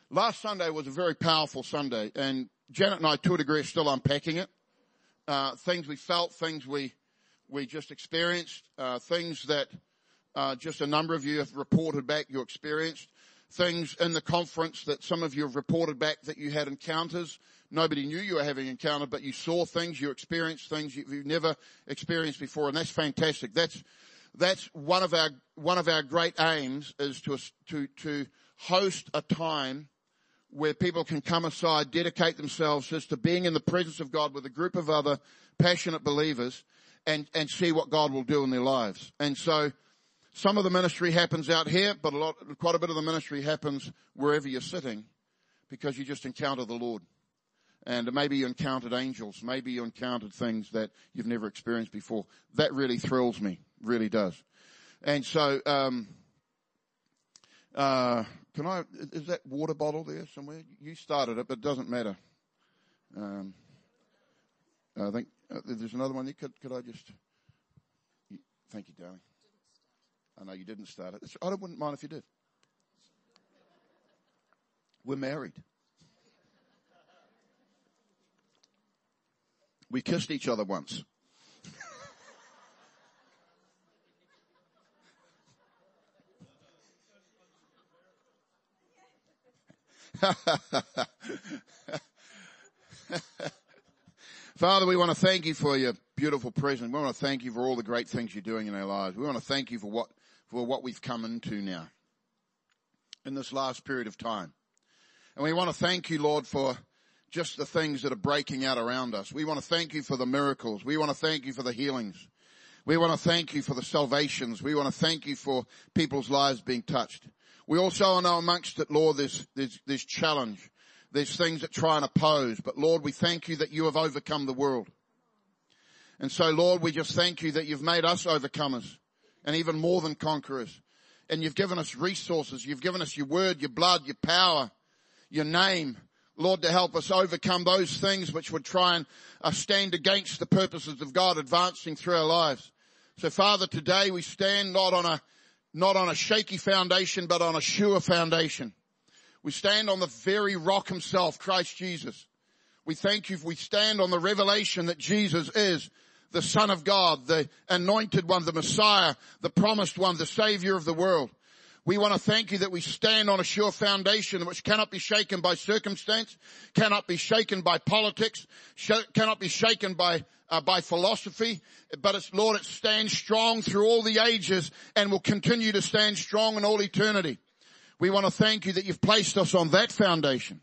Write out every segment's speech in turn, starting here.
Last Sunday was a very powerful Sunday, and Janet and I, to a degree, are still unpacking it. Things we felt, things we just experienced, things that just a number of you have reported back you experienced, things in the conference that some of you have reported back that you had encounters. Nobody knew you were having encounter, but you saw things, you experienced things you've never experienced before, and that's fantastic. That's one of our great aims is to host a time where people can come aside, dedicate themselves just to being in the presence of God with a group of other passionate believers and see what God will do in their lives. And so some of the ministry happens out here, but quite a bit of the ministry happens wherever you're sitting because you just encounter the Lord. And maybe you encountered angels. Maybe you encountered things that you've never experienced before. That really thrills me, really does. And so, is that water bottle there somewhere? You started it, but it doesn't matter. I think there's another one there. Could I just? Thank you, darling. I know you didn't start it. I wouldn't mind if you did. We're married. We kissed each other once. Father, we want to thank you for your beautiful presence. We want to thank you for all the great things you're doing in our lives. We want to thank you for what we've come into now in this last period of time. And we want to thank you, Lord, for just the things that are breaking out around us. We want to thank you for the miracles. We want to thank you for the healings. We want to thank you for the salvations. We want to thank you for people's lives being touched. We also know amongst it, Lord, there's challenge. There's things that try and oppose. But Lord, we thank you that you have overcome the world. And so, Lord, we just thank you that you've made us overcomers and even more than conquerors. And you've given us resources. You've given us your word, your blood, your power, your name, Lord, to help us overcome those things which would try and stand against the purposes of God advancing through our lives. So, Father, today we stand not on a shaky foundation, but on a sure foundation. We stand on the very rock himself, Christ Jesus. We thank you. We stand on the revelation that Jesus is the Son of God, the anointed one, the Messiah, the promised one, the Savior of the world. We want to thank you that we stand on a sure foundation which cannot be shaken by circumstance, cannot be shaken by politics, cannot be shaken by philosophy, but it stands strong through all the ages and will continue to stand strong in all eternity. We want to thank you that you've placed us on that foundation.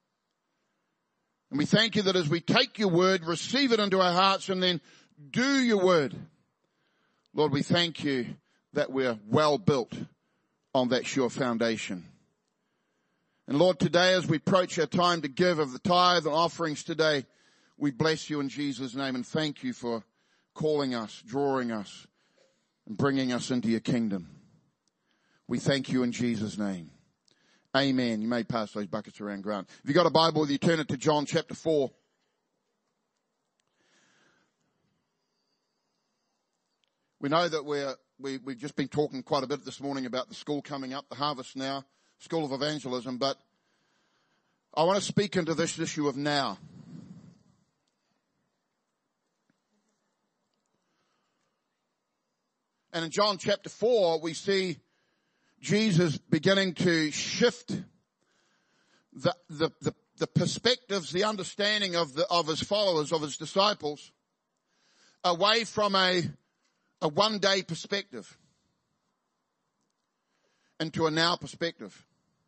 And we thank you that as we take your word, receive it into our hearts and then do your word. Lord, we thank you that we're well built on that sure foundation. And Lord, today as we approach our time to give of the tithe and offerings today, we bless you in Jesus' name and thank you for calling us, drawing us, and bringing us into your kingdom. We thank you in Jesus' name. Amen. You may pass those buckets around, Grant. If you've got a Bible, you turn it to John chapter 4. We know that we've just been talking quite a bit this morning about the school coming up, the Harvest Now, School of Evangelism, but I want to speak into this issue of now. And in John chapter 4, we see Jesus beginning to shift the perspectives, the understanding of his followers, of his disciples, away from a one-day perspective into a now perspective.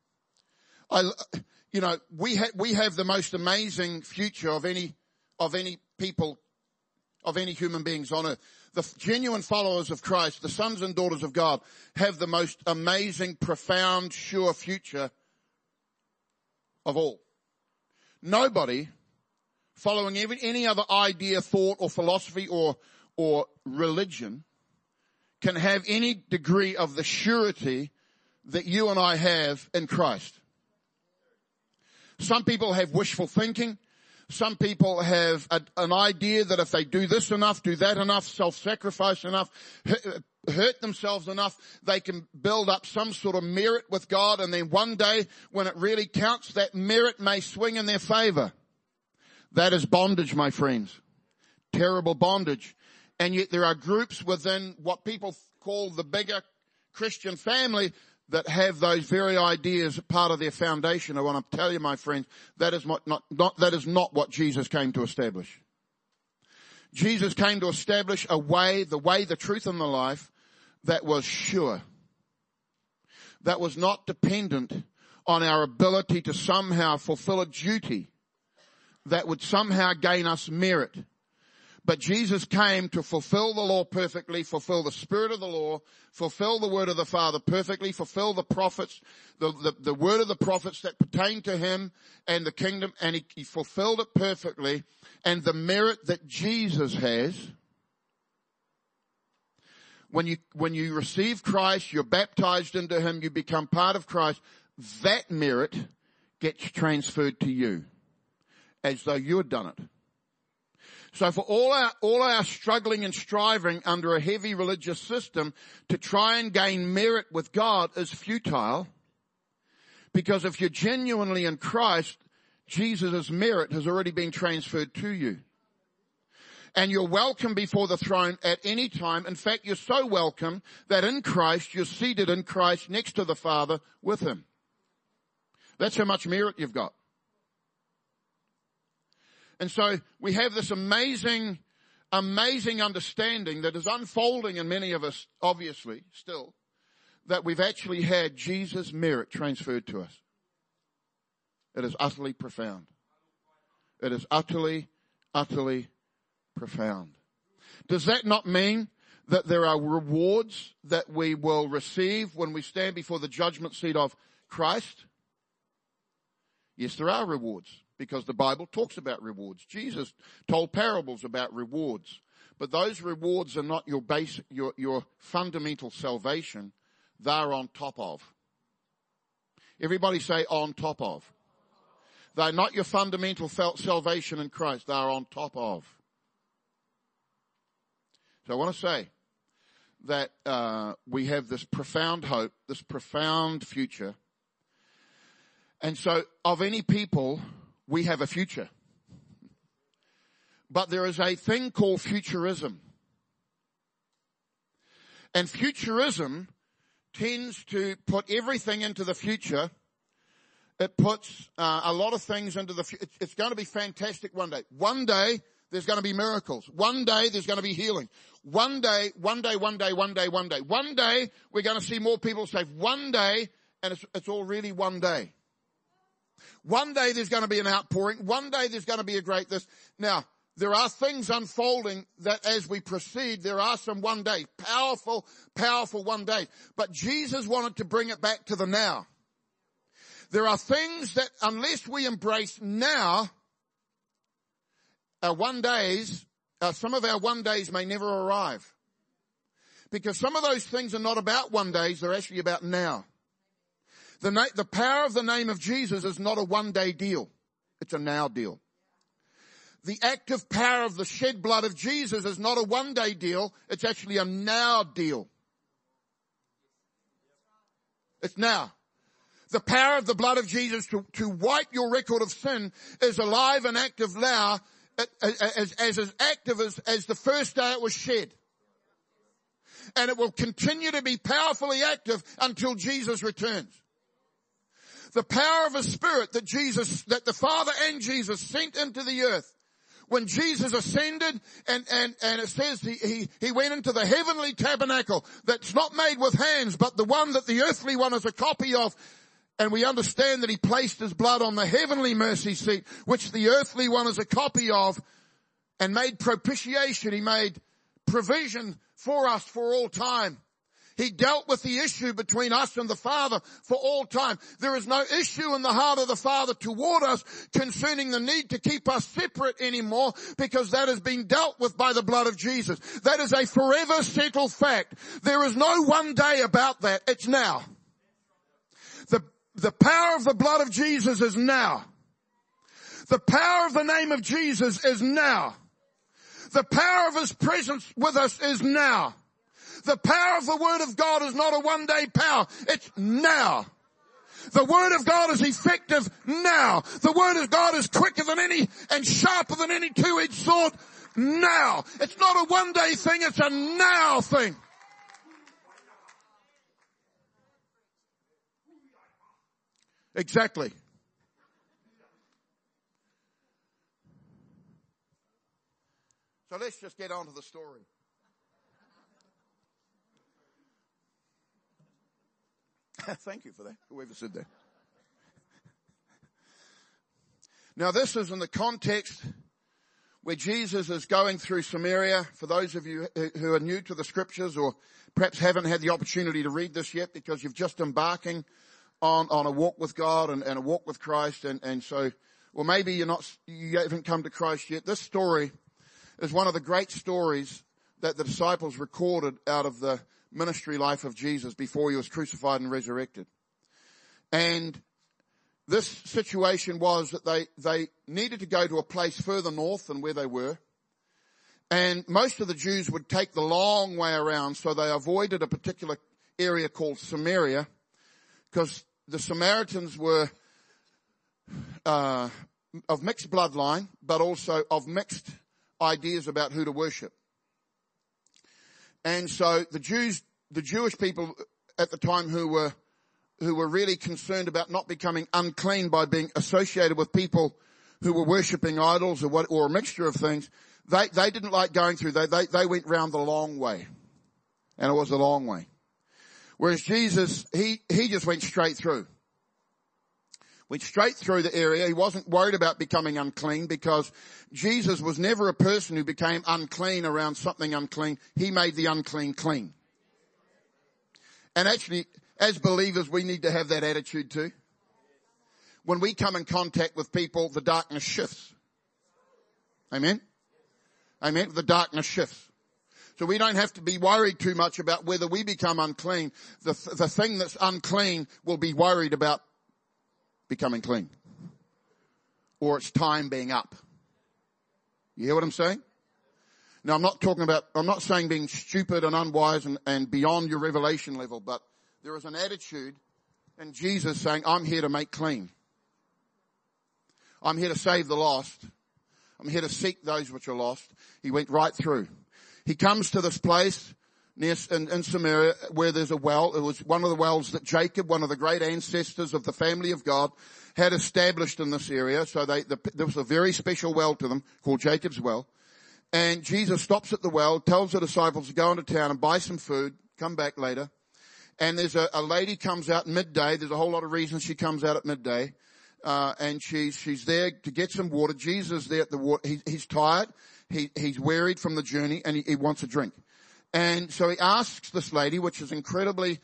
We have the most amazing future of any people, of any human beings on earth. The genuine followers of Christ, the sons and daughters of God, have the most amazing, profound, sure future of all. Nobody following any other idea, thought, or philosophy or religion can have any degree of the surety that you and I have in Christ. Some people have wishful thinking. Some people have an idea that if they do this enough, do that enough, self-sacrifice enough, hurt themselves enough, they can build up some sort of merit with God, and then one day when it really counts, that merit may swing in their favor. That is bondage, my friends. Terrible bondage. And yet there are groups within what people call the bigger Christian family that have those very ideas part of their foundation. I want to tell you, my friends, that is not what Jesus came to establish. Jesus came to establish the way, the truth, and the life that was sure. That was not dependent on our ability to somehow fulfill a duty that would somehow gain us merit. But Jesus came to fulfill the law perfectly, fulfill the spirit of the law, fulfill the word of the Father perfectly, fulfill the prophets, the word of the prophets that pertain to him and the kingdom, and he fulfilled it perfectly. And the merit that Jesus has, when you receive Christ, you're baptized into him, you become part of Christ, that merit gets transferred to you as though you had done it. So for all our struggling and striving under a heavy religious system to try and gain merit with God is futile, because if you're genuinely in Christ, Jesus' merit has already been transferred to you. And you're welcome before the throne at any time. In fact, you're so welcome that in Christ, you're seated in Christ next to the Father with him. That's how much merit you've got. And so we have this amazing understanding that is unfolding in many of us, obviously, still, that we've actually had Jesus' merit transferred to us. It is utterly profound. It is utterly, utterly profound. Does that not mean that there are rewards that we will receive when we stand before the judgment seat of Christ? Yes, there are rewards, because the Bible talks about rewards. Jesus told parables about rewards. But those rewards are not your fundamental salvation. They're on top of. Everybody say on top of. They're not your fundamental salvation in Christ. They're on top of. So I want to say that we have this profound hope, this profound future. And so of any people, we have a future. But there is a thing called futurism. And futurism tends to put everything into the future. It puts a lot of things into the future. It's going to be fantastic one day. One day, there's going to be miracles. One day, there's going to be healing. One day, we're going to see more people saved. One day, and it's all really one day. One day, there's going to be an outpouring. One day, there's going to be a great this. Now, there are things unfolding that as we proceed, there are some one day. Powerful, powerful one day. But Jesus wanted to bring it back to the now. There are things that unless we embrace now, some of our one days may never arrive. Because some of those things are not about one days, they're actually about now. The power of the name of Jesus is not a one day deal. It's a now deal. The active power of the shed blood of Jesus is not a one day deal. It's actually a now deal. It's now. The power of the blood of Jesus to wipe your record of sin is alive and active now, as active as the first day it was shed. And it will continue to be powerfully active until Jesus returns. The power of a spirit that the Father and Jesus sent into the earth. When Jesus ascended and it says he went into the heavenly tabernacle that's not made with hands, but the one that the earthly one is a copy of. And we understand that he placed his blood on the heavenly mercy seat, which the earthly one is a copy of, and made propitiation. He made provision for us for all time. He dealt with the issue between us and the Father for all time. There is no issue in the heart of the Father toward us concerning the need to keep us separate anymore, because that has been dealt with by the blood of Jesus. That is a forever settled fact. There is no one day about that. It's now. The power of the blood of Jesus is now. The power of the name of Jesus is now. The power of his presence with us is now. The power of the Word of God is not a one-day power. It's now. The Word of God is effective now. The Word of God is quicker than any and sharper than any two-edged sword now. It's not a one-day thing, it's a now thing. Exactly. So let's just get on to the story. Thank you for that, whoever said that. Now this is in the context where Jesus is going through Samaria. For those of you who are new to the scriptures or perhaps haven't had the opportunity to read this yet because you've just embarking on a walk with God and a walk with Christ and so, or maybe you haven't come to Christ yet. This story is one of the great stories that the disciples recorded out of the ministry life of Jesus before he was crucified and resurrected. And this situation was that they needed to go to a place further north than where they were. And most of the Jews would take the long way around, so they avoided a particular area called Samaria, because the Samaritans were of mixed bloodline, but also of mixed ideas about who to worship. And so the Jewish people at the time who were really concerned about not becoming unclean by being associated with people who were worshipping idols or a mixture of things, they didn't like going through. They went round the long way. And it was a long way. Whereas Jesus, he just went straight through. Went straight through the area. He wasn't worried about becoming unclean because Jesus was never a person who became unclean around something unclean. He made the unclean clean. And actually, as believers, we need to have that attitude too. When we come in contact with people, the darkness shifts. Amen? Amen? The darkness shifts. So we don't have to be worried too much about whether we become unclean. The thing that's unclean will be worried about becoming clean. Or its time being up. You hear what I'm saying? Now I'm not saying being stupid and unwise and beyond your revelation level, but there is an attitude in Jesus saying, I'm here to make clean. I'm here to save the lost. I'm here to seek those which are lost. He went right through. He comes to this place in Samaria where there's a well. It was one of the wells that Jacob, one of the great ancestors of the family of God, had established in this area. So there was a very special well to them called Jacob's well. And Jesus stops at the well, tells the disciples to go into town and buy some food, come back later. And there's a lady comes out midday. There's a whole lot of reasons she comes out at midday. And she's there to get some water. Jesus is there at the water. He's tired. He's wearied from the journey and he wants a drink. And so he asks this lady, which is incredibly,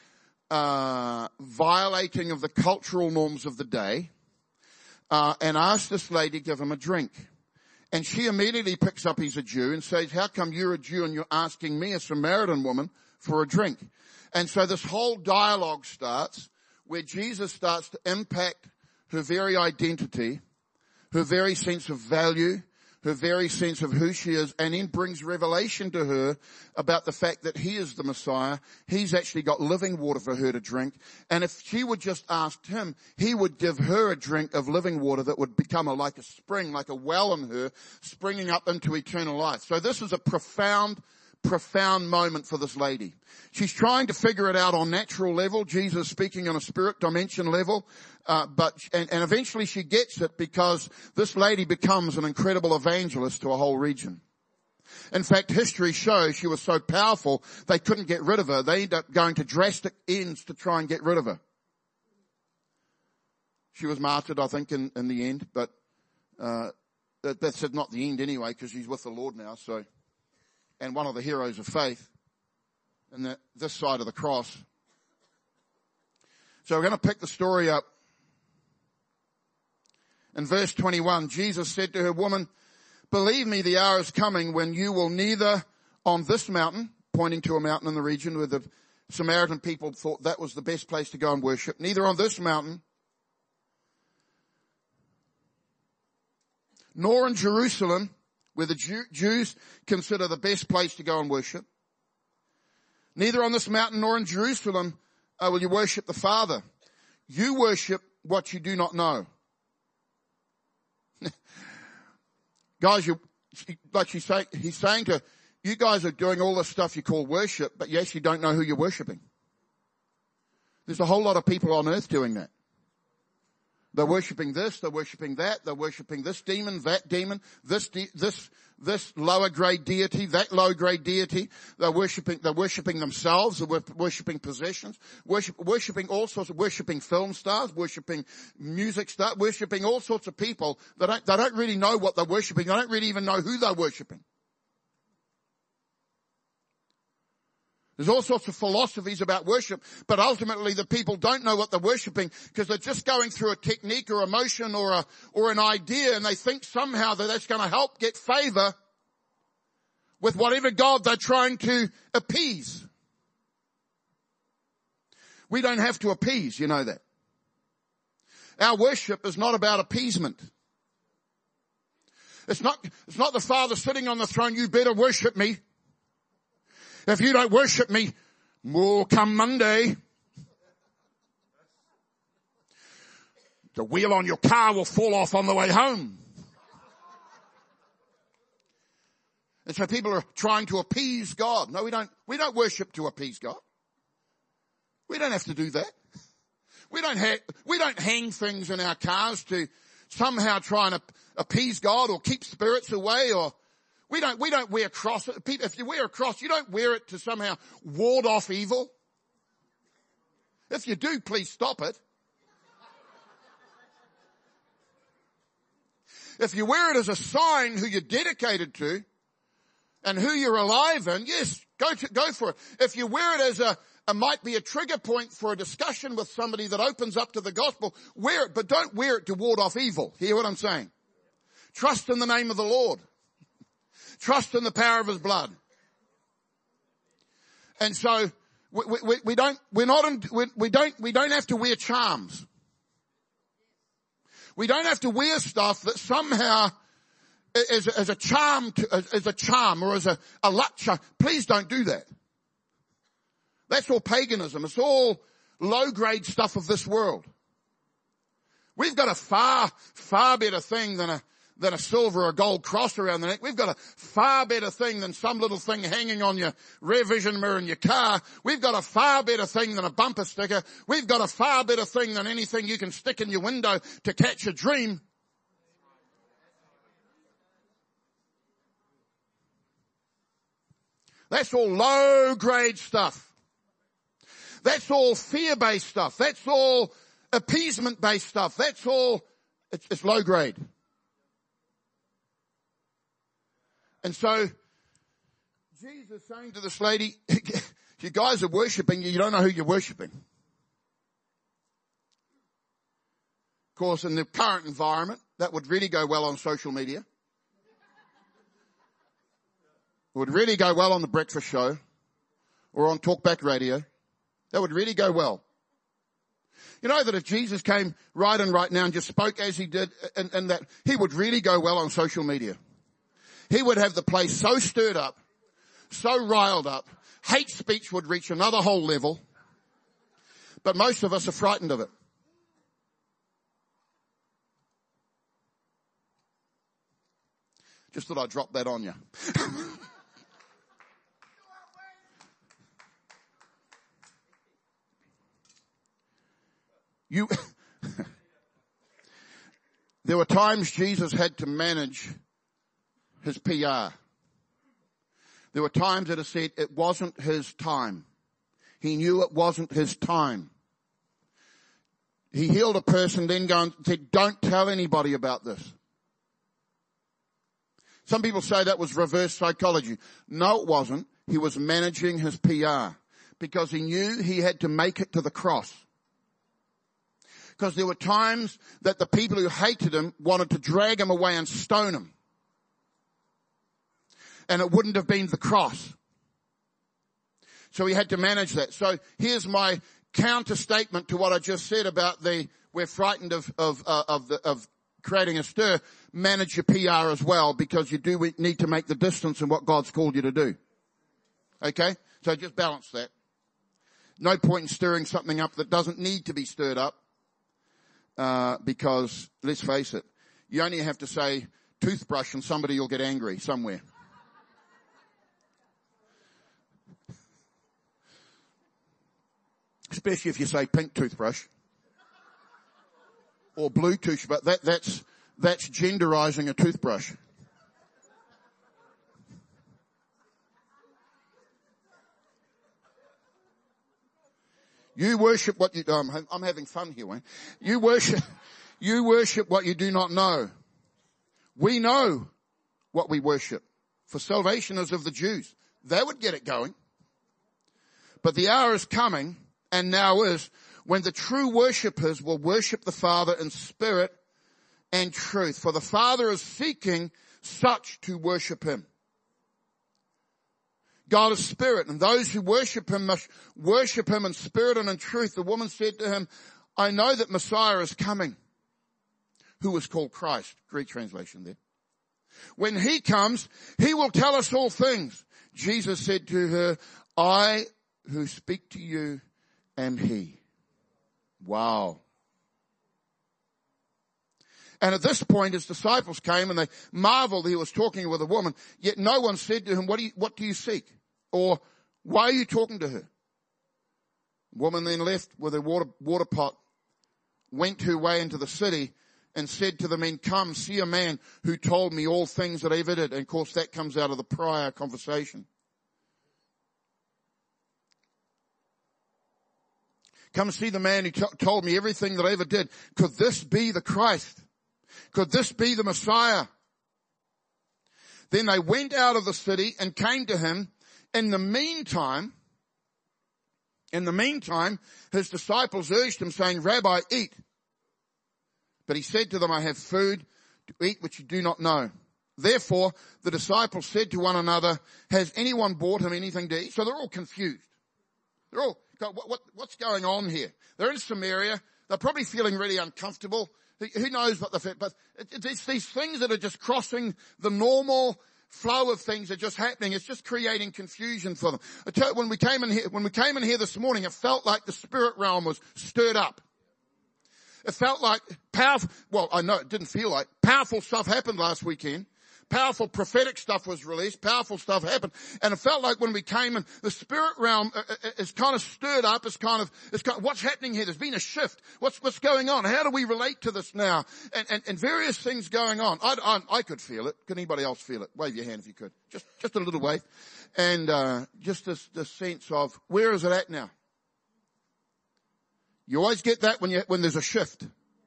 violating of the cultural norms of the day, and asks this lady to give him a drink. And she immediately picks up he's a Jew and says, how come you're a Jew and you're asking me, a Samaritan woman, for a drink? And so this whole dialogue starts where Jesus starts to impact her very identity, her very sense of value, her very sense of who she is, and then brings revelation to her about the fact that he is the Messiah. He's actually got living water for her to drink. And if she would just ask him, he would give her a drink of living water that would become like a spring, like a well in her, springing up into eternal life. So this is a profound moment for this lady. She's trying to figure it out on natural level. Jesus speaking on a spirit dimension level. But eventually she gets it because this lady becomes an incredible evangelist to a whole region. In fact, history shows she was so powerful, they couldn't get rid of her. They ended up going to drastic ends to try and get rid of her. She was martyred, I think, in the end, but, that's not the end anyway, because she's with the Lord now, so. And one of the heroes of faith in this side of the cross. So we're going to pick the story up. In verse 21, Jesus said to her, woman, believe me, the hour is coming when you will neither on this mountain, pointing to a mountain in the region where the Samaritan people thought that was the best place to go and worship, neither on this mountain, nor in Jerusalem, where the Jews consider the best place to go and worship, Neither on this mountain nor in Jerusalem will you worship the Father. You worship what you do not know. Guys, he's saying to you guys are doing all this stuff you call worship, but yes, you don't know who you're worshiping. There's a whole lot of people on earth doing that. They're worshiping this, they're worshiping that, they're worshiping this demon, that demon, this lower grade deity, that low grade deity. They're worshiping themselves, they're worshiping possessions, worshiping all sorts of, worshiping film stars, worshiping music stars, worshiping all sorts of people that they don't really know what they're worshiping. They don't really even know who they're worshiping. There's all sorts of philosophies about worship, but ultimately the people don't know what they're worshiping because they're just going through a technique or emotion or an idea, and they think somehow that that's going to help get favor with whatever God they're trying to appease. We don't have to appease, you know that. Our worship is not about appeasement. It's not the Father sitting on the throne, you better worship me. If you don't worship me, come Monday, the wheel on your car will fall off on the way home. And so people are trying to appease God. No, we don't. We don't worship to appease God. We don't have to do that. We don't hang things in our cars to somehow try and appease God or keep spirits away, or we don't wear crosses. If you wear a cross, you don't wear it to somehow ward off evil. If you do, please stop it. If you wear it as a sign who you're dedicated to and who you're alive in, yes, go for it. If you wear it as might be a trigger point for a discussion with somebody that opens up to the gospel, wear it, but don't wear it to ward off evil. Hear what I'm saying? Trust in the name of the Lord. Trust in the power of his blood. And so we don't have to wear charms. We don't have to wear stuff that somehow is a charm or as a luck charm. Please don't do that. That's all paganism. It's all low grade stuff of this world. We've got a far better thing than a silver or gold cross around the neck. We've got a far better thing than some little thing hanging on your rear vision mirror in your car. We've got a far better thing than a bumper sticker. We've got a far better thing than anything you can stick in your window to catch a dream. That's all low grade stuff. That's all fear-based stuff. That's all appeasement-based stuff. That's all, it's low grade. And so, Jesus saying to this lady, you guys are worshipping, you don't know who you're worshipping. Of course, in the current environment, that would really go well on social media. It would really go well on the breakfast show or on talkback radio. That would really go well. You know that if Jesus came right now and just spoke as he did, and that he would really go well on social media. He would have the place so stirred up, so riled up, hate speech would reach another whole level. But most of us are frightened of it. Just thought I'd drop that on you. There were times Jesus had to manage his PR. There were times that he said it wasn't his time. He knew it wasn't his time. He healed a person, then said, don't tell anybody about this. Some people say that was reverse psychology. No, it wasn't. He was managing his PR because he knew he had to make it to the cross. Because there were times that the people who hated him wanted to drag him away and stone him. And it wouldn't have been the cross. So he had to manage that. So here's my counter statement to what I just said about we're frightened of creating a stir. Manage your PR as well, because you do need to make the distance in what God's called you to do. Okay? So just balance that. No point in stirring something up that doesn't need to be stirred up, because let's face it, you only have to say toothbrush and somebody will get angry somewhere. Especially if you say pink toothbrush or blue toothbrush, but that's genderizing a toothbrush. You worship what you, I'm having fun here, Wayne. You worship what you do not know. We know what we worship. For salvation is of the Jews. They would get it going. But the hour is coming, and now is, when the true worshippers will worship the Father in spirit and truth. For the Father is seeking such to worship him. God is spirit, and those who worship him must worship him in spirit and in truth. The woman said to him, I know that Messiah is coming, who is called Christ. Greek translation there. When he comes, he will tell us all things. Jesus said to her, I who speak to you am he. Wow. And at this point his disciples came and they marveled he was talking with a woman, yet no one said to him, what do you seek? Or, why are you talking to her? The woman then left with her water pot, went her way into the city, and said to the men, come, see a man who told me all things that I ever did. And of course that comes out of the prior conversation. Come see the man who told me everything that I ever did. Could this be the Christ? Could this be the Messiah? Then they went out of the city and came to him. In the meantime, his disciples urged him, saying, Rabbi, eat. But he said to them, I have food to eat which you do not know. Therefore, the disciples said to one another, has anyone brought him anything to eat? So they're all confused. They're all, what's going on here? They're in Samaria. They're probably feeling really uncomfortable. Who knows what but it's these things that are just crossing the normal flow of things are just happening. It's just creating confusion for them. I tell you, when we came in here this morning, it felt like the spirit realm was stirred up. It felt like powerful, well, I know it didn't feel like, powerful stuff happened last weekend. Powerful prophetic stuff was released. Powerful stuff happened. And it felt like when we came in, the spirit realm is kind of stirred up. It's kind of, what's happening here? There's been a shift. What's going on? How do we relate to this now? And various things going on. I could feel it. Could anybody else feel it? Wave your hand if you could. Just a little wave. And, just this sense of, where is it at now? You always get that when there's a shift.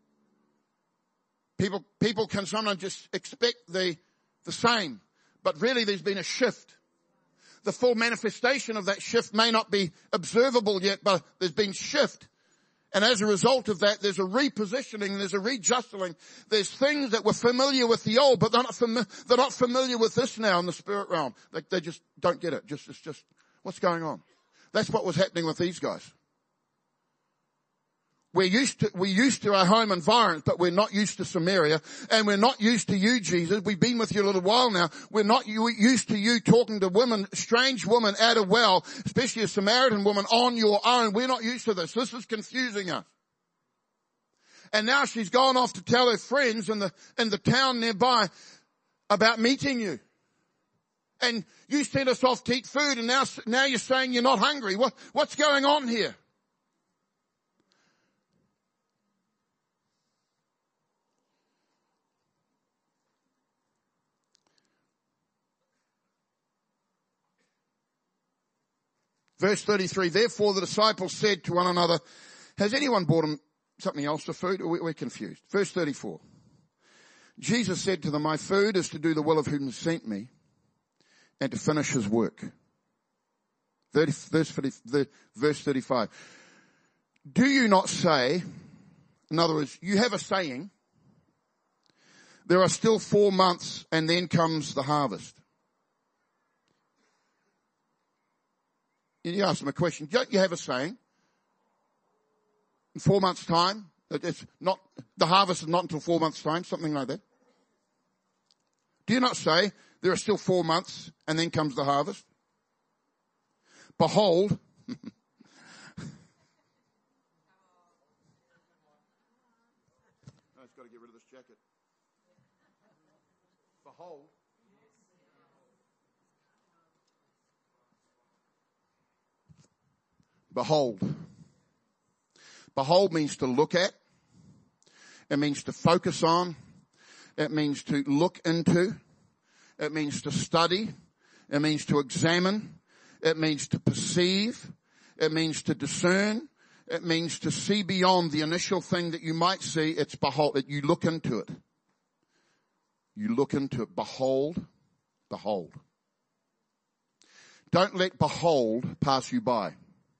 People can sometimes just expect the same, but really there's been a shift. The full manifestation of that shift may not be observable yet, but there's been shift. And as a result of that, there's a repositioning, there's a readjusting. There's things that were familiar with the old, but they're not familiar with this now in the spirit realm. They just don't get it. It's just, what's going on? That's what was happening with these guys. We're used to our home environment, but we're not used to Samaria, and we're not used to you, Jesus. We've been with you a little while now. We're not used to you talking to women, strange women at a well, especially a Samaritan woman on your own. We're not used to this. This is confusing us. And now she's gone off to tell her friends in the town nearby about meeting you. And you sent us off to eat food, and now you're saying you're not hungry. What's going on here? Verse 33, therefore the disciples said to one another, has anyone brought him something else to food? We're confused. Verse 34, Jesus said to them, my food is to do the will of whom sent me and to finish his work. Verse 35, do you not say, in other words, you have a saying, there are still 4 months and then comes the harvest. You ask them a question. Don't you have a saying? In 4 months' time, it's not, the harvest is not until 4 months' time, something like that. Do you not say there are still 4 months and then comes the harvest? Behold. No, it's got to get rid of this jacket. Behold. Behold. Behold means to look at. It means to focus on. It means to look into. It means to study. It means to examine. It means to perceive. It means to discern. It means to see beyond the initial thing that you might see. It's behold. You look into it. You look into it. Behold. Behold. Don't let behold pass you by.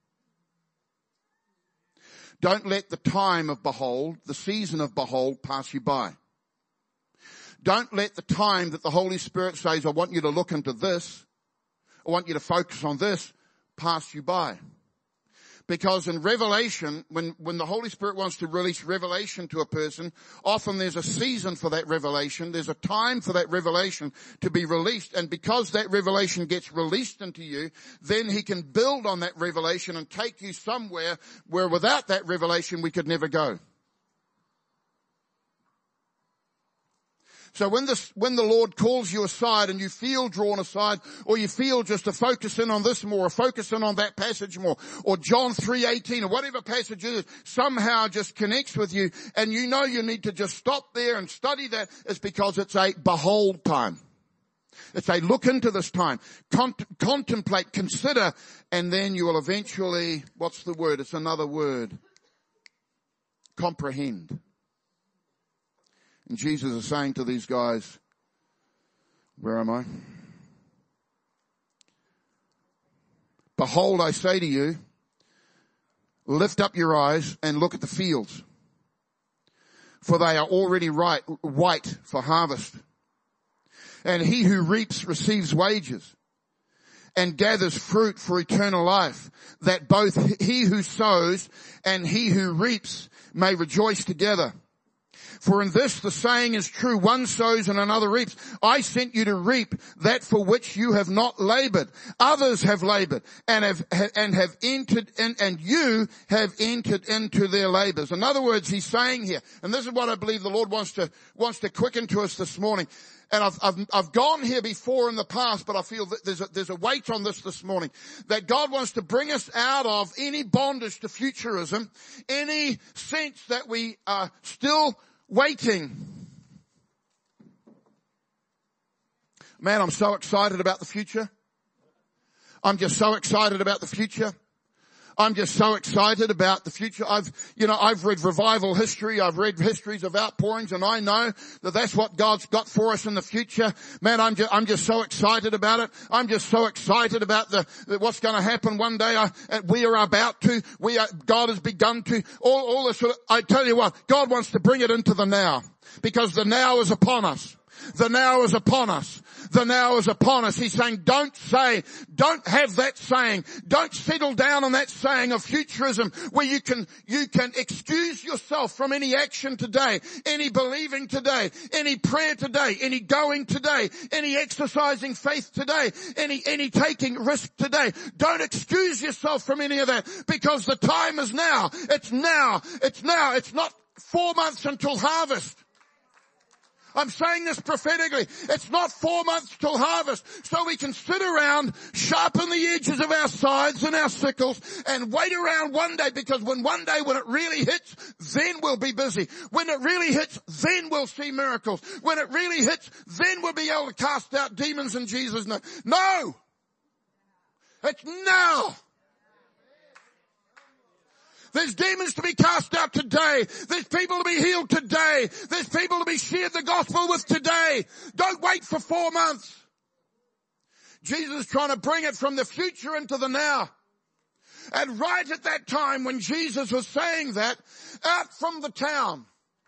Don't let the time of behold, the season of behold, pass you by. Don't let the time that the Holy Spirit says, I want you to look into this, I want you to focus on this, pass you by. Because in Revelation, when the Holy Spirit wants to release revelation to a person, often there's a season for that revelation. There's a time for that revelation to be released. And because that revelation gets released into you, then He can build on that revelation and take you somewhere where without that revelation we could never go. So when the Lord calls you aside and you feel drawn aside, or you feel just to focus in on this more, or focus in on that passage more, or John 3:18, or whatever passage it is, somehow just connects with you, and you know you need to just stop there and study that, it's because it's a behold time. It's a look into this time. Contemplate, consider, and then you will eventually, what's the word? It's another word. Comprehend. And Jesus is saying to these guys, where am I? Behold, I say to you, lift up your eyes and look at the fields, for they are already white for harvest. And he who reaps receives wages and gathers fruit for eternal life, that both he who sows and he who reaps may rejoice together. For in this the saying is true, one sows and another reaps. I sent you to reap that for which you have not labored. Others have labored and have entered in, and you have entered into their labors. In other words, He's saying here, and this is what I believe the Lord wants to quicken to us this morning. And I've gone here before in the past, but I feel that there's a weight on this morning, that God wants to bring us out of any bondage to futurism, any sense that we are still waiting. Man, I'm so excited about the future. I'm just so excited about the future. I'm just so excited about the future. I've read revival history. I've read histories of outpourings, and I know that that's what God's got for us in the future. Man, I'm just so excited about it. I'm just so excited about what's going to happen one day. God has begun to, all this sort of, I tell you what, God wants to bring it into the now, because the now is upon us. The now is upon us. The now is upon us. He's saying, don't have that saying. Don't settle down on that saying of futurism where you can excuse yourself from any action today, any believing today, any prayer today, any going today, any exercising faith today, any taking risk today. Don't excuse yourself from any of that, because the time is now. It's now. It's now. It's not 4 months until harvest. I'm saying this prophetically. It's not 4 months till harvest, so we can sit around, sharpen the edges of our scythes and our sickles, and wait around one day, because one day when it really hits, then we'll be busy. When it really hits, then we'll see miracles. When it really hits, then we'll be able to cast out demons in Jesus' name. No! It's now! There's demons to be cast out today. There's people to be healed today. There's people to be shared the gospel with today. Don't wait for 4 months. Jesus is trying to bring it from the future into the now. And right at that time when Jesus was saying that, out from the town,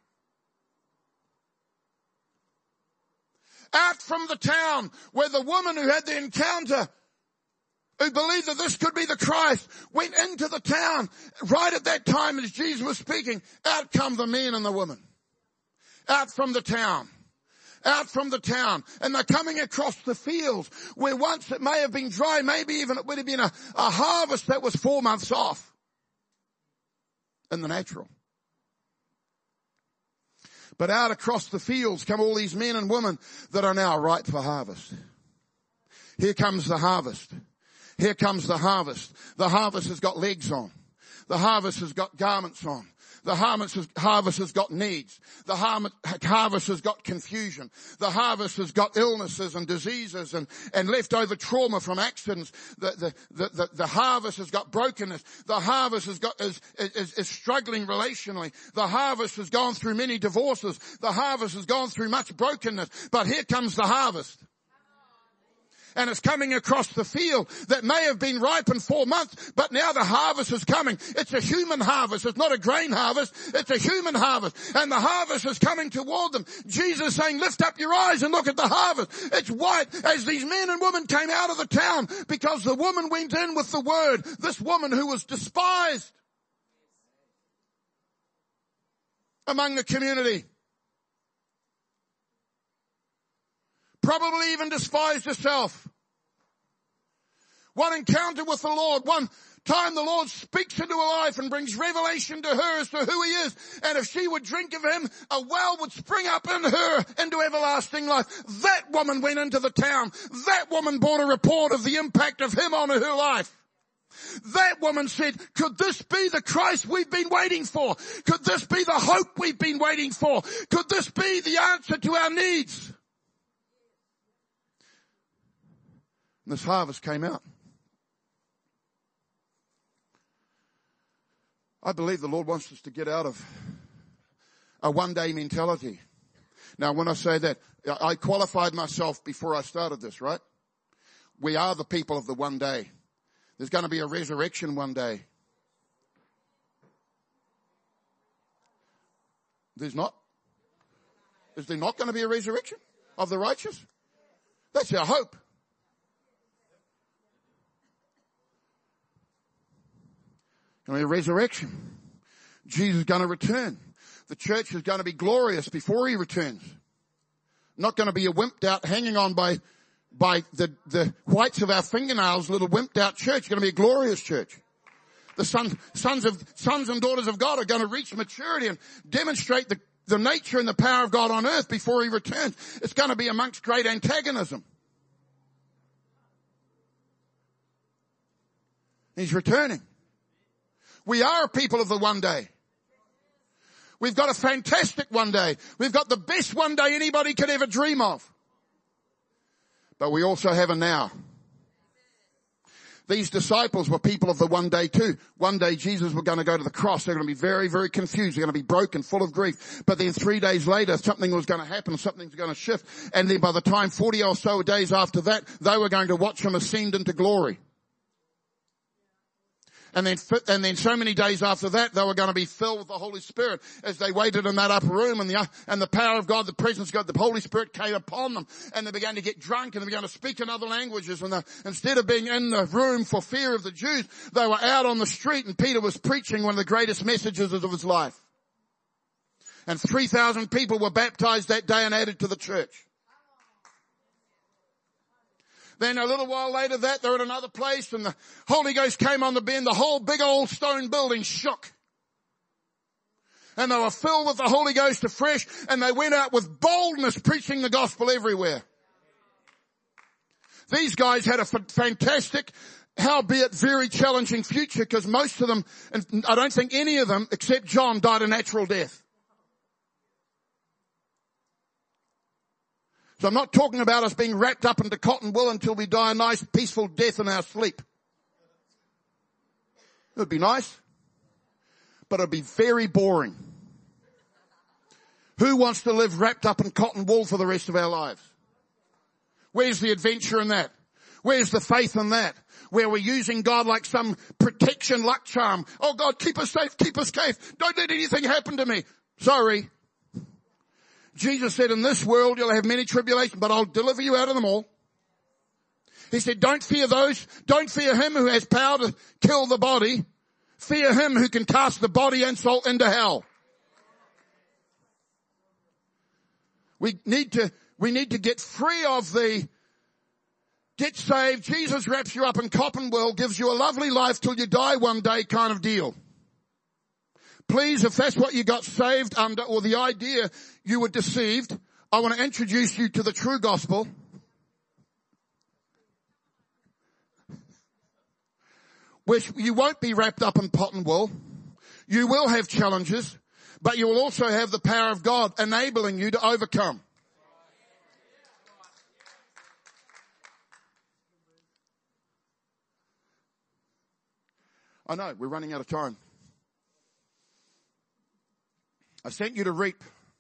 where the woman who had the encounter, who believed that this could be the Christ, went into the town. Right at that time as Jesus was speaking, out come the men and the women. Out from the town. out from the town, and they're coming across the fields where once it may have been dry, maybe even it would have been a harvest that was 4 months off in the natural. But out across the fields come all these men and women that are now ripe for harvest. Here comes the harvest. Here comes the harvest. The harvest has got legs on. The harvest has got garments on. The harvest has got needs. The harvest has got confusion. The harvest has got illnesses and diseases and leftover trauma from accidents. The harvest has got brokenness. The harvest is struggling relationally. The harvest has gone through many divorces. The harvest has gone through much brokenness. But here comes the harvest. And it's coming across the field that may have been ripe in 4 months, but now the harvest is coming. It's a human harvest. It's not a grain harvest. It's a human harvest. And the harvest is coming toward them. Jesus is saying, lift up your eyes and look at the harvest. It's white as these men and women came out of the town because the woman went in with the word. This woman who was despised among the community. Probably even despised herself. One encounter with the Lord, one time the Lord speaks into her life and brings revelation to her as to who He is. And if she would drink of Him, a well would spring up in her into everlasting life. That woman went into the town. That woman brought a report of the impact of Him on her life. That woman said, could this be the Christ we've been waiting for? Could this be the hope we've been waiting for? Could this be the answer to our needs? And this harvest came out. I believe the Lord wants us to get out of a one-day mentality. Now, when I say that, I qualified myself before I started this, right? We are the people of the one day. There's going to be a resurrection one day. There's not? Is there not going to be a resurrection of the righteous? That's our hope. Going to be a resurrection. Jesus is going to return. The church is going to be glorious before He returns. Not going to be a wimped out, hanging on by the whites of our fingernails, little wimped out church. It's going to be a glorious church. The sons and daughters of God are going to reach maturity and demonstrate the nature and the power of God on earth before He returns. It's going to be amongst great antagonism. He's returning. We are a people of the one day. We've got a fantastic one day. We've got the best one day anybody could ever dream of. But we also have a now. These disciples were people of the one day too. One day Jesus was going to go to the cross. They're going to be very, very confused. They're going to be broken, full of grief. But then 3 days later, something was going to happen. Something's going to shift. And then by the time 40 or so days after that, they were going to watch Him ascend into glory. And then so many days after that, they were going to be filled with the Holy Spirit as they waited in that upper room, and the power of God, the presence of God, the Holy Spirit came upon them, and they began to get drunk and they began to speak in other languages. And instead of being in the room for fear of the Jews, they were out on the street, and Peter was preaching one of the greatest messages of his life. And 3,000 people were baptized that day and added to the church. Then a little while later that, they're at another place and the Holy Ghost came on the bend. The whole big old stone building shook. And they were filled with the Holy Ghost afresh, and they went out with boldness preaching the gospel everywhere. These guys had a fantastic, howbeit very challenging future, because most of them, and I don't think any of them except John, died a natural death. So I'm not talking about us being wrapped up into cotton wool until we die a nice peaceful death in our sleep. It would be nice, but it would be very boring. Who wants to live wrapped up in cotton wool for the rest of our lives? Where's the adventure in that? Where's the faith in that? Where we're using God like some protection luck charm. Oh God, keep us safe, keep us safe. Don't let anything happen to me. Sorry. Jesus said, in this world you'll have many tribulations, but I'll deliver you out of them all. He said, don't fear him who has power to kill the body. Fear Him who can cast the body and soul into hell. We need to We need to get free of the get saved, Jesus wraps you up in cotton wool, gives you a lovely life till you die one day kind of deal. Please, if that's what you got saved under, or the idea you were deceived, I want to introduce you to the true gospel. Which you won't be wrapped up in cotton wool. You will have challenges, but you will also have the power of God enabling you to overcome. I know, we're running out of time. I sent you to reap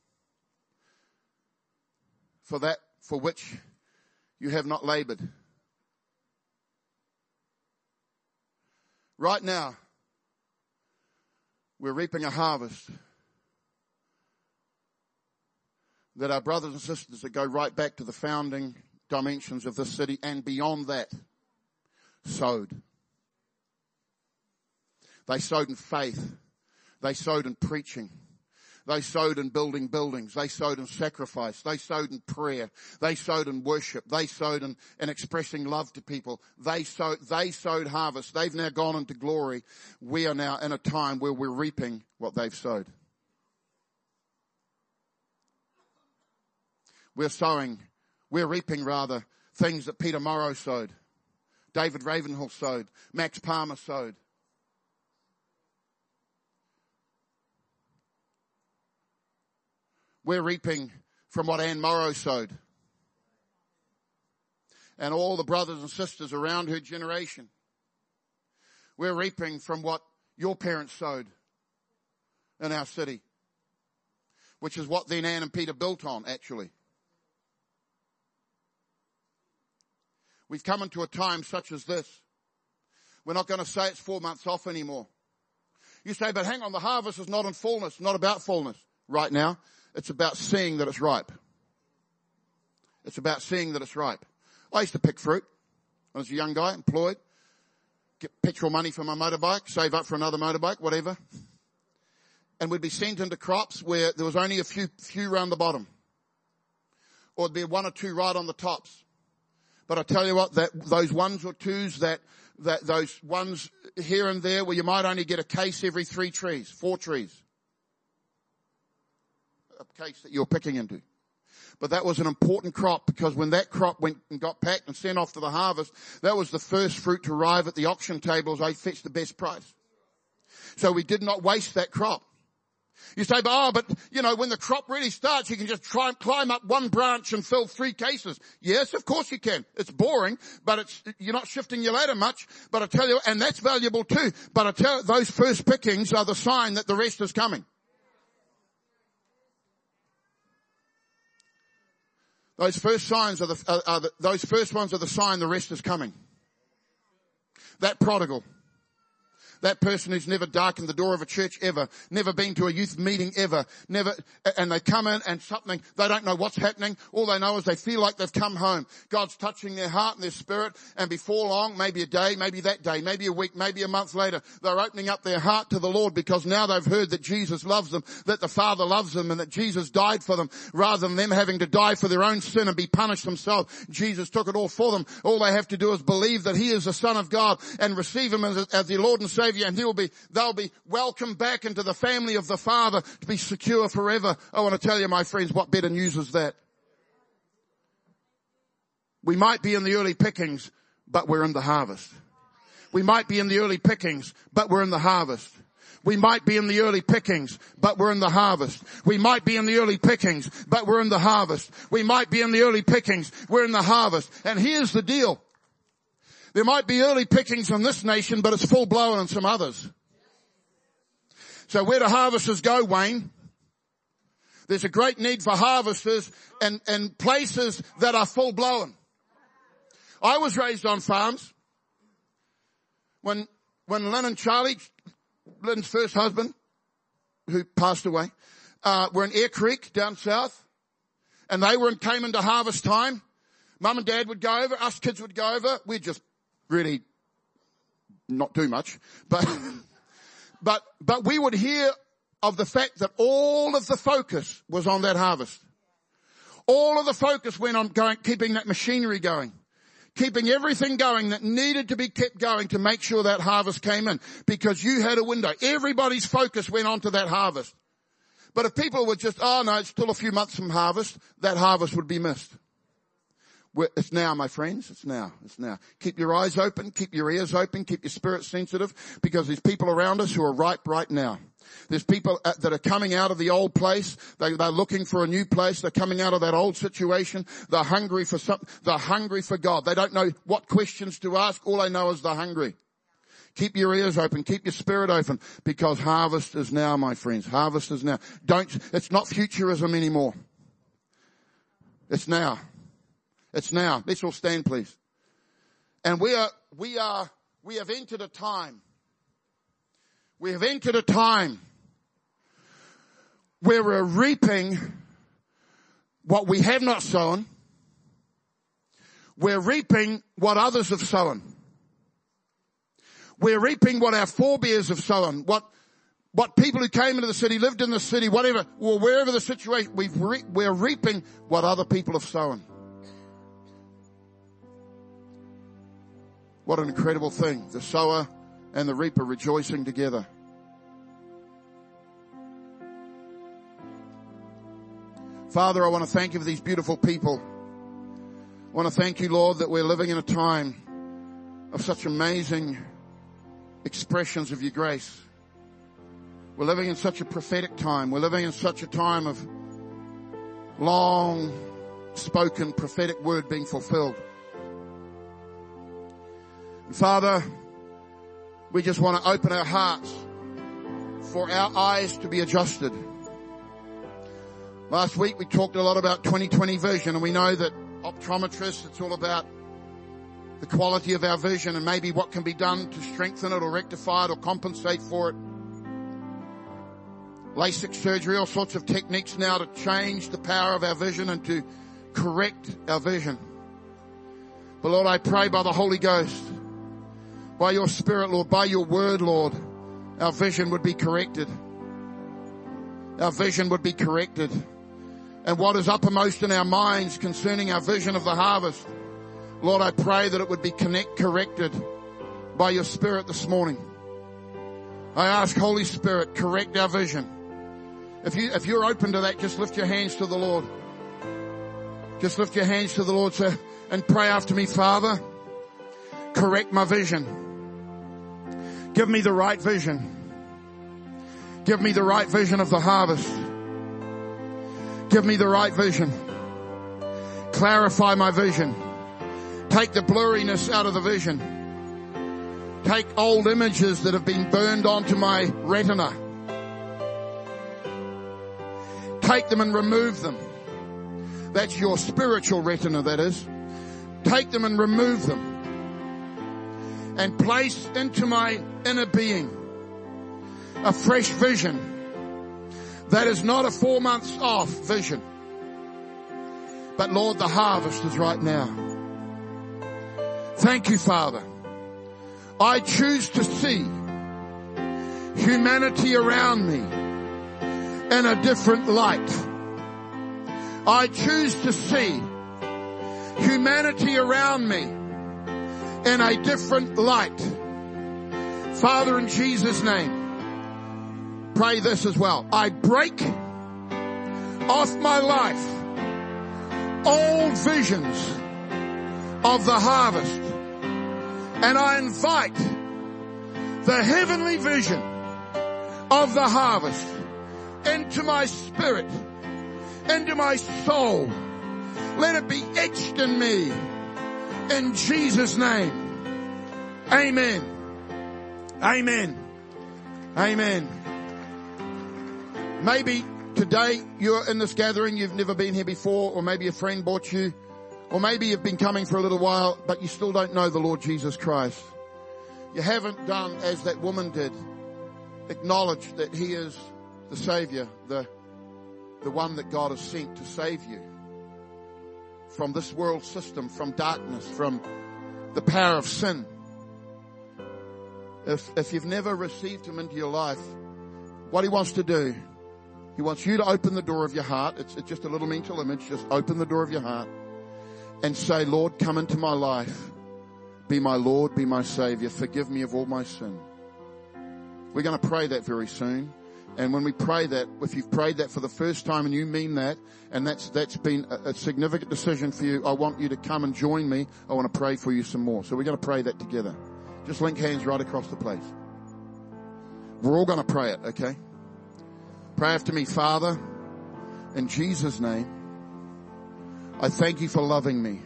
for that for which you have not labored. Right now, we're reaping a harvest that our brothers and sisters that go right back to the founding dimensions of this city and beyond that sowed. They sowed in faith. They sowed in preaching. They sowed in building buildings. They sowed in sacrifice. They sowed in prayer. They sowed in worship. They sowed in expressing love to people. They sowed harvest. They've now gone into glory. We are now in a time where we're reaping what they've sowed. We're reaping rather things that Peter Morrow sowed. David Ravenhill sowed. Max Palmer sowed. We're reaping from what Anne Morrow sowed. And all the brothers and sisters around her generation. We're reaping from what your parents sowed in our city. Which is what then Anne and Peter built on, actually. We've come into a time such as this. We're not going to say it's 4 months off anymore. You say, but hang on, the harvest is not in fullness, not about fullness. Right now, it's about seeing that it's ripe. It's about seeing that it's ripe. I used to pick fruit. I was a young guy, employed. Get petrol money for my motorbike, save up for another motorbike, whatever. And we'd be sent into crops where there was only a few round the bottom. Or there'd be one or two right on the tops. But I tell you what, that those ones or twos, that those ones here and there where you might only get a case every 4 trees. A case that you're picking into. But that was an important crop because when that crop went and got packed and sent off to the harvest, that was the first fruit to arrive at the auction tables. They fetched the best price. So we did not waste that crop. You say, but when the crop really starts, you can just try and climb up one branch and fill 3 cases. Yes, of course you can. It's boring, but you're not shifting your ladder much. But I tell you, and that's valuable too. But I tell you, those first pickings are the sign that the rest is coming. Those first signs those first ones are the sign the rest is coming. That prodigal. That person who's never darkened the door of a church ever, never been to a youth meeting ever, and they come in and something, they don't know what's happening. All they know is they feel like they've come home. God's touching their heart and their spirit, and before long, maybe a day, maybe that day, maybe a week, maybe a month later, they're opening up their heart to the Lord because now they've heard that Jesus loves them, that the Father loves them, and that Jesus died for them rather than them having to die for their own sin and be punished themselves. Jesus took it all for them. All they have to do is believe that He is the Son of God and receive Him as their Lord and Savior, and they'll be welcomed back into the family of the Father to be secure forever. I want to tell you, my friends, what better news is that? We might be in the early pickings, but we're in the harvest. We might be in the early pickings, but we're in the harvest. We might be in the early pickings, but we're in the harvest. We might be in the early pickings, but we're in the harvest. We might be in the early pickings, we're in the harvest. And here's the deal. There might be early pickings in this nation, but it's full blown in some others. So where do harvesters go, Wayne? There's a great need for harvesters and places that are full blown. I was raised on farms. When Lynn and Charlie, Lynn's first husband, who passed away, were in Air Creek down south, and they came into harvest time. Mum and Dad would go over, us kids would go over. We'd just really not do much, but we would hear of the fact that all of the focus was on that harvest. All of the focus went on keeping that machinery going. Keeping everything going that needed to be kept going to make sure that harvest came in. Because you had a window. Everybody's focus went on to that harvest. But if people were just, oh no, it's still a few months from harvest, that harvest would be missed. It's now, my friends. It's now. It's now. Keep your eyes open. Keep your ears open. Keep your spirit sensitive, because there's people around us who are ripe right now. There's people that are coming out of the old place. They're looking for a new place. They're coming out of that old situation. They're hungry for something. They're hungry for God. They don't know what questions to ask. All they know is they're hungry. Keep your ears open. Keep your spirit open, because harvest is now, my friends. Harvest is now. It's not futurism anymore. It's now. It's now. Let's all stand, please. And we have entered a time. We have entered a time where we're reaping what we have not sown. We're reaping what others have sown. We're reaping what our forebears have sown. What people who came into the city, lived in the city, whatever, or wherever the situation, we're reaping what other people have sown. What an incredible thing. The sower and the reaper rejoicing together. Father, I want to thank you for these beautiful people. I want to thank you, Lord, that we're living in a time of such amazing expressions of your grace. We're living in such a prophetic time. We're living in such a time of long spoken prophetic word being fulfilled. And Father, we just want to open our hearts for our eyes to be adjusted. Last week we talked a lot about 20/20 vision, and we know that optometrists, it's all about the quality of our vision and maybe what can be done to strengthen it or rectify it or compensate for it. LASIK surgery, all sorts of techniques now to change the power of our vision and to correct our vision. But Lord, I pray by the Holy Ghost, by your Spirit, Lord, by your word, Lord, our vision would be corrected. Our vision would be corrected. And what is uppermost in our minds concerning our vision of the harvest, Lord, I pray that it would be corrected by your Spirit this morning. I ask, Holy Spirit, correct our vision. If you're open to that, just lift your hands to the Lord. Just lift your hands to the Lord, sir, and pray after me. Father, correct my vision. Give me the right vision. Give me the right vision of the harvest. Give me the right vision. Clarify my vision. Take the blurriness out of the vision. Take old images that have been burned onto my retina. Take them and remove them. That's your spiritual retina, that is. Take them and remove them. And place into my inner being a fresh vision that is not a 4 months off vision. But Lord, the harvest is right now. Thank you, Father. I choose to see humanity around me in a different light. I choose to see humanity around me in a different light. Father, in Jesus' name, pray this as well. I break off my life old visions of the harvest, and I invite the heavenly vision of the harvest into my spirit, into my soul. Let it be etched in me. In Jesus' name. Amen. Amen. Amen. Maybe today you're in this gathering, you've never been here before, or maybe a friend brought you, or maybe you've been coming for a little while, but you still don't know the Lord Jesus Christ. You haven't done as that woman did. Acknowledge that He is the Savior, the one that God has sent to save you from this world system, from darkness, from the power of sin. If you've never received Him into your life, what He wants to do He wants you to open the door of your heart. It's just a little mental image. Just open the door of your heart and say, Lord, come into my life. Be my Lord, be my Savior. Forgive me of all my sin. We're going to pray that very soon. And when we pray that, if you've prayed that for the first time and you mean that, and that's been a significant decision for you, I want you to come and join me. I want to pray for you some more. So we're going to pray that together. Just link hands right across the place. We're all going to pray it, okay? Pray after me. Father, in Jesus' name, I thank you for loving me.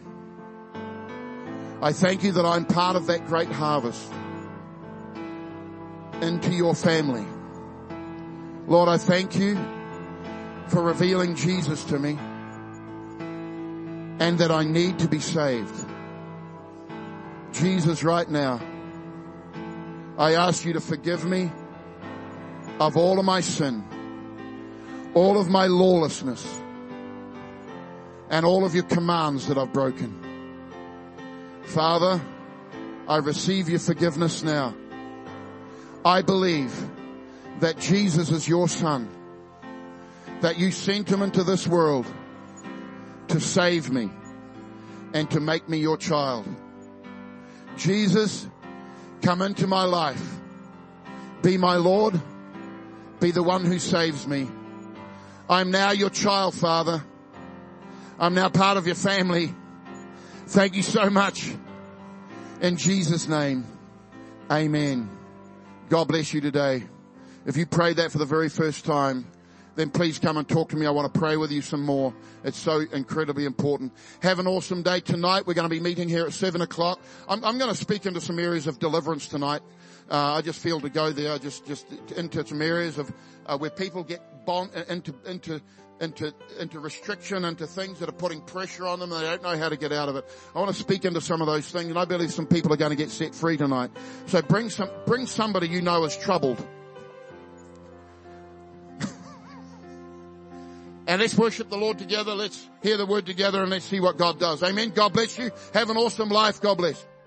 I thank you that I'm part of that great harvest into your family. Lord, I thank you for revealing Jesus to me and that I need to be saved. Jesus, right now, I ask you to forgive me of all of my sin, all of my lawlessness, and all of your commands that I've broken. Father, I receive your forgiveness now. I believe that Jesus is your Son, that you sent him into this world to save me and to make me your child. Jesus, come into my life. Be my Lord. Be the one who saves me. I'm now your child, Father. I'm now part of your family. Thank you so much. In Jesus' name, amen. God bless you today. If you prayed that for the very first time, then please come and talk to me. I want to pray with you some more. It's so incredibly important. Have an awesome day tonight. We're going to be meeting here at 7 o'clock. I'm going to speak into some areas of deliverance tonight. I just feel to go there, just into some areas of where people get bound into restriction, into things that are putting pressure on them and they don't know how to get out of it. I want to speak into some of those things, and I believe some people are going to get set free tonight. So bring somebody you know is troubled. And let's worship the Lord together. Let's hear the word together and let's see what God does. Amen. God bless you. Have an awesome life. God bless.